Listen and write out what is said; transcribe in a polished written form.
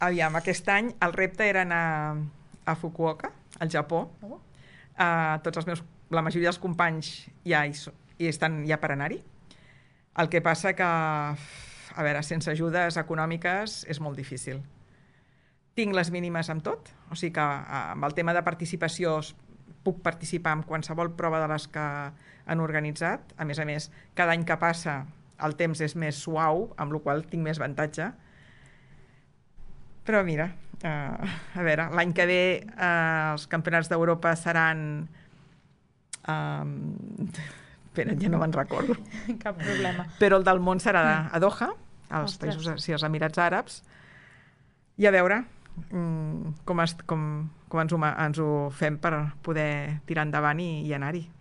Aviam, aquest any el repte era anar a Fukuoka, al Japó. La majoria dels companys hi estan ja per anar-hi. El que passa que, a veure, sense ajudes econòmiques és molt difícil. Tinc les mínimes amb tot, o sigui que amb el tema de participació puc participar en qualsevol prova de les que han organitzat. A més, cada any que passa el temps és més suau, amb la qual cosa tinc més avantatge. Però mira, a veure, l'any que ve els campionats d'Europa seran... Espera, ja no me'n recordo. Cap problema. Però el del món serà a Doha, als Emirats Àrabs, i a veure com ens ho fem per poder tirar endavant i anar-hi.